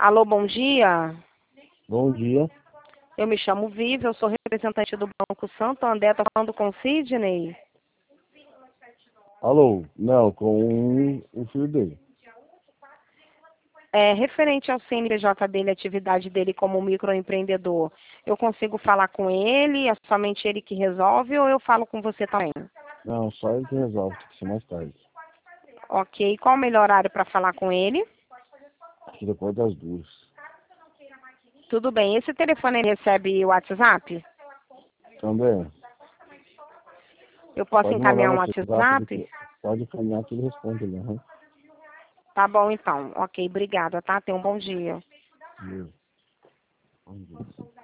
Alô, bom dia. Bom dia. Eu me chamo Vivi, eu sou representante do Banco Santo André, estou falando com o Sidney. Alô? Não, com o filho dele. Referente ao CNPJ dele, a atividade dele como microempreendedor, eu consigo falar com ele, é somente ele que resolve ou eu falo com você também? Não, só ele que resolve, tem que ser mais tarde. Ok, qual o melhor horário para falar com ele? Acho que depois das 2. Tudo bem, esse telefone ele recebe o WhatsApp? Também. Eu posso Pode mandar encaminhar no um WhatsApp, WhatsApp? pode encaminhar que ele responde ali. Uhum. Tá bom então, ok, obrigada, tá? Tenha um bom dia. Bom dia.